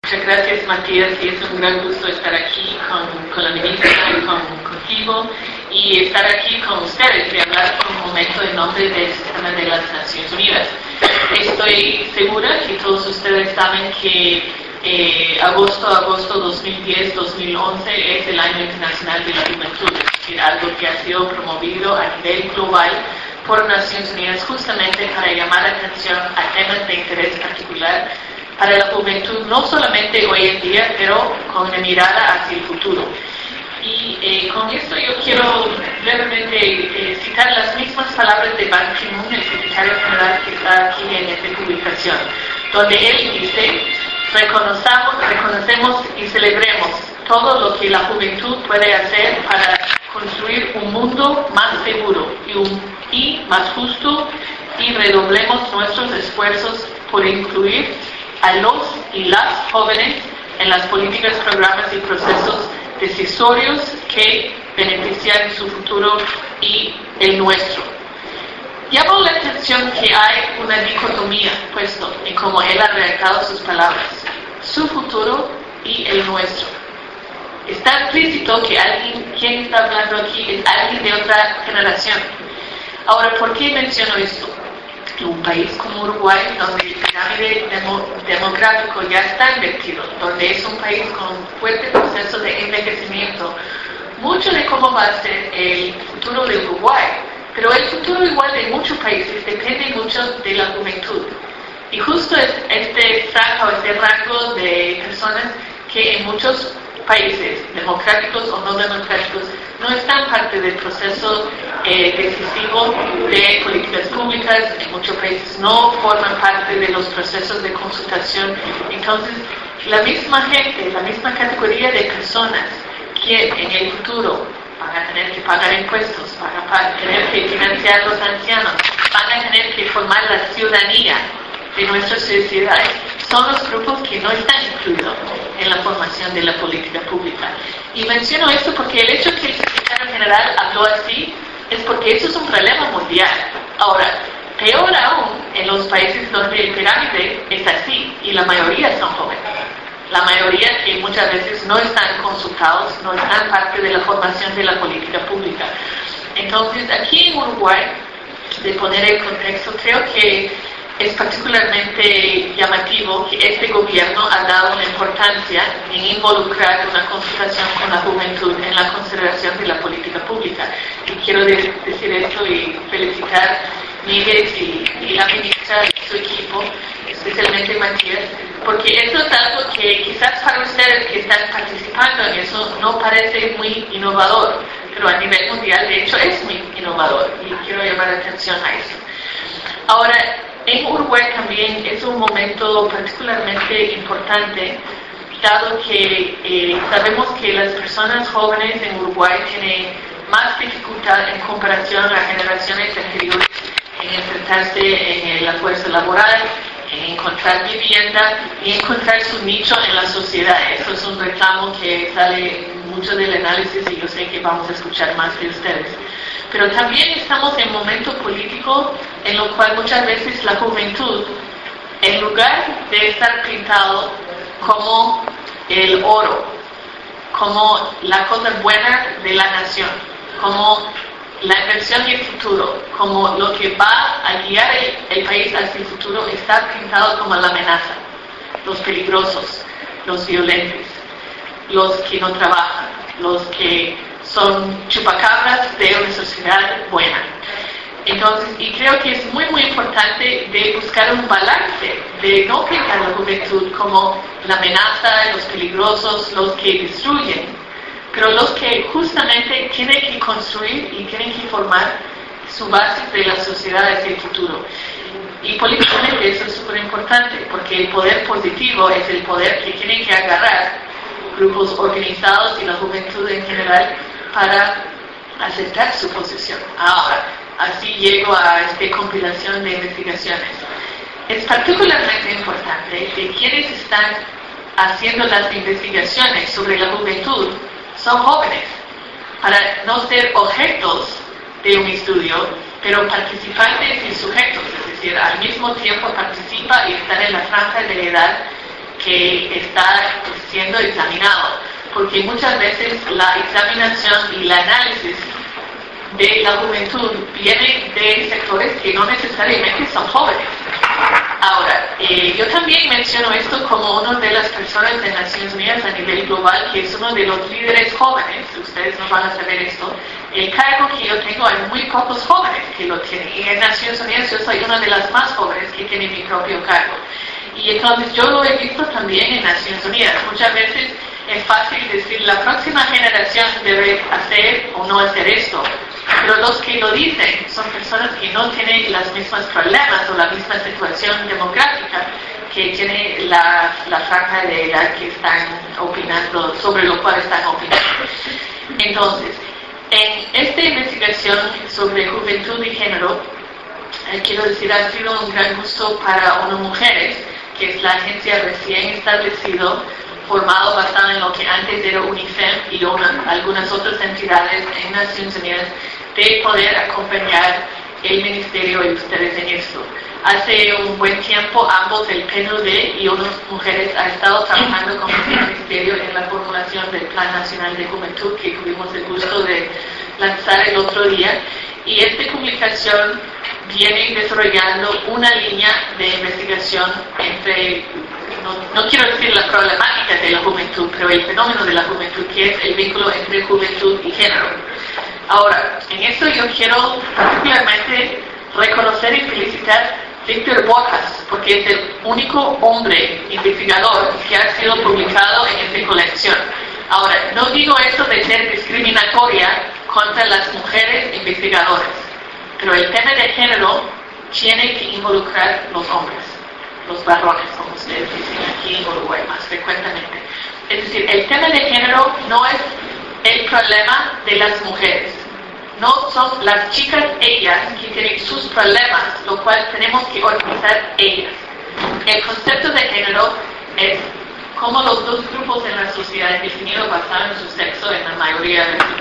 Muchas gracias, Matías, y es un gran gusto estar aquí con la ministra y contigo, y estar aquí con ustedes y hablar por un momento en nombre del sistema de las Naciones Unidas. Estoy segura que todos ustedes saben que agosto 2010-2011 es el Año Internacional de la Juventud, es decir, algo que ha sido promovido a nivel global por Naciones Unidas justamente para llamar la atención a temas de interés particular para la juventud, no solamente hoy en día, pero con una mirada hacia el futuro. Y con esto yo quiero brevemente citar las mismas palabras de Ban Ki-moon, el secretario general que está aquí en esta publicación, donde él dice: reconocemos y celebremos todo lo que la juventud puede hacer para construir un mundo más seguro y más justo, y redoblemos nuestros esfuerzos por incluir a los y las jóvenes en las políticas, programas y procesos decisorios que benefician su futuro y el nuestro. Llamo la atención que hay una dicotomía puesto en cómo él ha redactado sus palabras: su futuro y el nuestro. Está implícito que quien está hablando aquí es alguien de otra generación. Ahora, ¿por qué menciono esto? En un país como Uruguay, donde el pirámide demográfico ya está invertido, donde es un país con fuerte proceso de envejecimiento, mucho de cómo va a ser el futuro de Uruguay, pero el futuro igual de muchos países depende mucho de la juventud. Y justo este rango de personas que en muchos países, democráticos o no democráticos, no están parte del proceso decisivo de políticas públicas, en muchos países no forman parte de los procesos de consultación. Entonces, la misma gente, la misma categoría de personas que en el futuro van a tener que pagar impuestos, van a tener que financiar a los ancianos, van a tener que formar la ciudadanía de nuestras sociedades, son los grupos que no están incluidos en la formación de la política pública. Y menciono esto porque el hecho que el secretario general habló así es porque eso es un problema mundial. Ahora, peor aún en los países donde el pirámide es así y la mayoría son jóvenes. La mayoría que muchas veces no están consultados, no están parte de la formación de la política pública. Entonces, aquí en Uruguay, de poner el contexto, creo que es particularmente llamativo que este gobierno ha dado una importancia en involucrar una consultación con la juventud en la consideración de la política pública. Y quiero decir esto y felicitar a Miguel y la ministra y su equipo, especialmente Matías, porque eso es algo que quizás para ustedes que están participando en eso no parece muy innovador, pero a nivel mundial de hecho es muy innovador y quiero llamar la atención a eso. Ahora, en Uruguay también es un momento particularmente importante, dado que sabemos que las personas jóvenes en Uruguay tienen más dificultad en comparación a generaciones anteriores en enfrentarse en la fuerza laboral, en encontrar vivienda y encontrar su nicho en la sociedad. Eso es un reclamo que sale mucho del análisis y yo sé que vamos a escuchar más de ustedes. Pero también estamos en un momento político en lo cual muchas veces la juventud, en lugar de estar pintado como el oro, como la cosa buena de la nación, como la inversión y el futuro, como lo que va a guiar el país hacia el futuro, está pintado como la amenaza, los peligrosos, los violentos, los que no trabajan, los que son chupacabras de una sociedad buena. Entonces, y creo que es muy importante de buscar un balance, de no pintar a la juventud como la amenaza, los peligrosos, los que destruyen, pero los que justamente tienen que construir y tienen que formar su base de la sociedad hacia el futuro. Y políticamente eso es súper importante, porque el poder positivo es el poder que tienen que agarrar grupos organizados y la juventud en general para aceptar su posición. Ahora, así llego a esta compilación de investigaciones. Es particularmente importante que quienes están haciendo las investigaciones sobre la juventud son jóvenes, para no ser objetos de un estudio, pero participantes y sujetos, es decir, al mismo tiempo participa y están en la franja de edad que está siendo examinado, porque muchas veces la examinación y el análisis de la juventud viene de sectores que no necesariamente son jóvenes. Ahora, yo también menciono esto como una de las personas de Naciones Unidas a nivel global, que es uno de los líderes jóvenes. Ustedes no van a saber esto. El cargo que yo tengo, hay muy pocos jóvenes que lo tienen. Y en Naciones Unidas yo soy una de las más jóvenes que tiene mi propio cargo. Y entonces yo lo he visto también en Naciones Unidas. Muchas veces es fácil decir, la próxima generación debe hacer o no hacer esto. Pero los que lo dicen son personas que no tienen los mismos problemas o la misma situación demográfica que tiene la franja de edad que están opinando, sobre lo cual están opinando. Entonces, en esta investigación sobre juventud y género, quiero decir, ha sido un gran gusto para ONU Mujeres, que es la agencia recién establecida, formado basado en lo que antes era UNIFEM y algunas otras entidades en Naciones Unidas, de poder acompañar el Ministerio y ustedes en esto. Hace un buen tiempo ambos, el PNUD y ONU Mujeres, ha estado trabajando con el Ministerio en la formulación del Plan Nacional de Juventud que tuvimos el gusto de lanzar el otro día, y esta publicación viene desarrollando una línea de investigación entre, no quiero decir la problemática de la juventud, pero el fenómeno de la juventud, que es el vínculo entre juventud y género. Ahora, en esto yo quiero particularmente reconocer y felicitar a Víctor Borjas, porque es el único hombre investigador que ha sido publicado en esta colección. Ahora, no digo esto de ser discriminatoria contra las mujeres investigadoras, pero el tema de género tiene que involucrar los hombres, los varones, como ustedes dicen aquí en Uruguay más frecuentemente. Es decir, el tema de género no es el problema de las mujeres. No son las chicas ellas que tienen sus problemas, lo cual tenemos que organizar ellas. El concepto de género es cómo los dos grupos en la sociedad definidos basado en su sexo, en la mayoría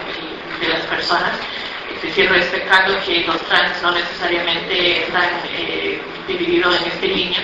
de las personas, es decir, respetando que los trans no necesariamente están divididos en esta línea.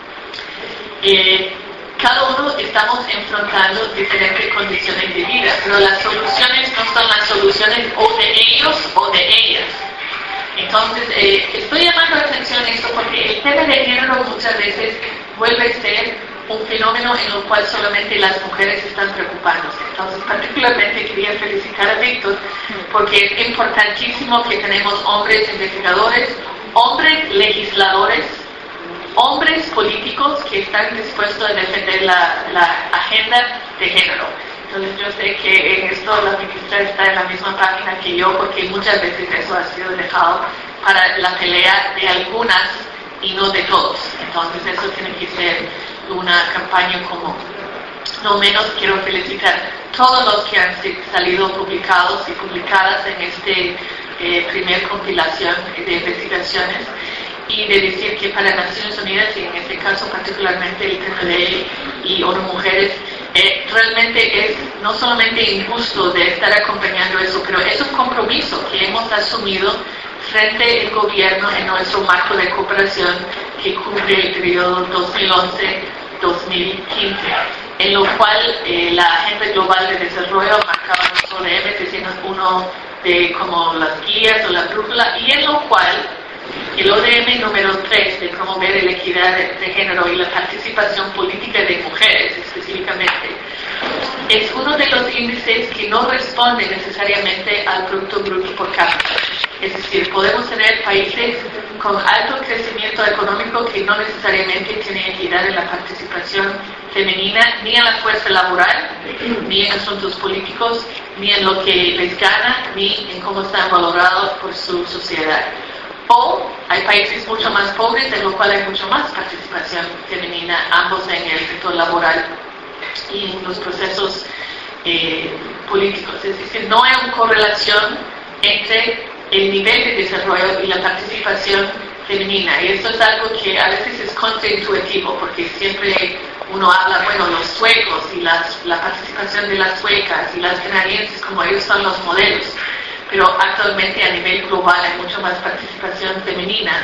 Cada uno estamos enfrentando diferentes condiciones de vida, pero las soluciones no son las soluciones o de ellos o de ellas. Entonces, estoy llamando la atención a esto porque el tema de género muchas veces vuelve a ser un fenómeno en el cual solamente las mujeres están preocupándose. Entonces, particularmente quería felicitar a Víctor porque es importantísimo que tenemos hombres investigadores, hombres legisladores, hombres políticos que están dispuestos a defender la agenda de género. Entonces yo sé que en esto la ministra está en la misma página que yo, porque muchas veces eso ha sido dejado para la pelea de algunas y no de todos. Entonces eso tiene que ser una campaña común. No menos quiero felicitar a todos los que han salido publicados y publicadas en este primer compilación de investigaciones, y de decir que para Naciones Unidas, y en este caso particularmente el PNUD y ONU Mujeres, realmente es no solamente un gusto de estar acompañando eso, pero es un compromiso que hemos asumido frente al gobierno en nuestro marco de cooperación que cubre el periodo 2011-2015, en lo cual la Agenda Global de Desarrollo marcaba los ODS, diciendo uno de como las guías o la brújula, y en lo cual el ODM número 3 de promover la equidad de género y la participación política de mujeres específicamente es uno de los índices que no responde necesariamente al Producto Bruto por cápita. Es decir, podemos tener países con alto crecimiento económico que no necesariamente tienen equidad en la participación femenina, ni en la fuerza laboral, ni en asuntos políticos, ni en lo que les gana, ni en cómo están valorados por su sociedad. O hay países mucho más pobres en los cuales hay mucho más participación femenina, ambos en el sector laboral y en los procesos políticos. Es decir, no hay una correlación entre el nivel de desarrollo y la participación femenina. Y esto es algo que a veces es contraintuitivo, porque siempre uno habla, bueno, los suecos y la participación de las suecas y las canadienses, como ellos son los modelos. Pero actualmente a nivel global hay mucho más participación femenina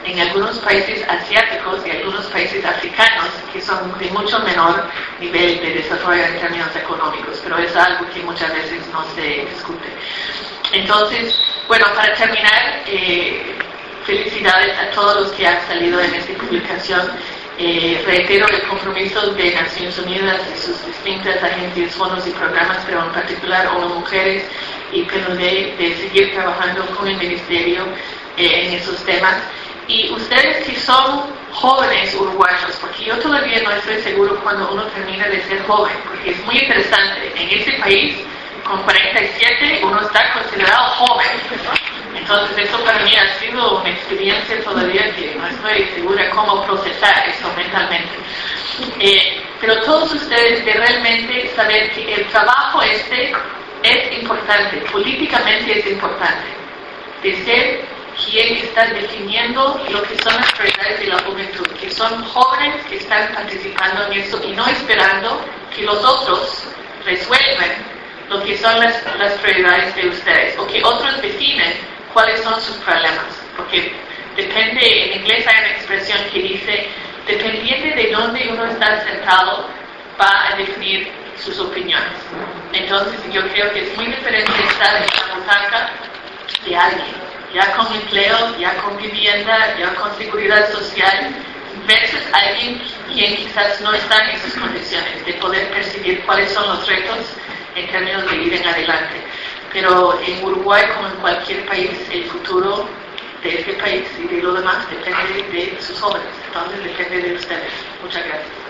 en algunos países asiáticos y algunos países africanos que son de mucho menor nivel de desarrollo en términos económicos, pero es algo que muchas veces no se discute. Entonces, bueno, para terminar, felicidades a todos los que han salido en esta publicación. Reitero el compromiso de Naciones Unidas y sus distintas agencias, fondos y programas, pero en particular ONU Mujeres y PNUD, de seguir trabajando con el Ministerio en esos temas. Y ustedes que son jóvenes uruguayos, porque yo todavía no estoy seguro cuando uno termina de ser joven, porque es muy interesante, en este país con 47 uno está considerado joven. Entonces eso para mí ha sido una experiencia todavía que no estoy segura cómo procesar eso mentalmente. Pero todos ustedes de realmente saber que el trabajo es importante, políticamente es importante, de ser quien está definiendo lo que son las prioridades de la juventud, que son jóvenes que están participando en eso y no esperando que los otros resuelvan lo que son las prioridades de ustedes, o que otros definen cuáles son sus problemas, porque depende, en inglés hay una expresión que dice, dependiente de dónde uno está sentado, va a definir sus opiniones. Entonces yo creo que es muy diferente estar en la butaca de alguien, ya con empleo, ya con vivienda, ya con seguridad social, versus alguien quien quizás no está en esas condiciones de poder percibir cuáles son los retos en términos de ir en adelante. Pero en Uruguay, como en cualquier país, el futuro de este país y de lo demás depende de sus jóvenes, entonces depende de ustedes. Muchas gracias.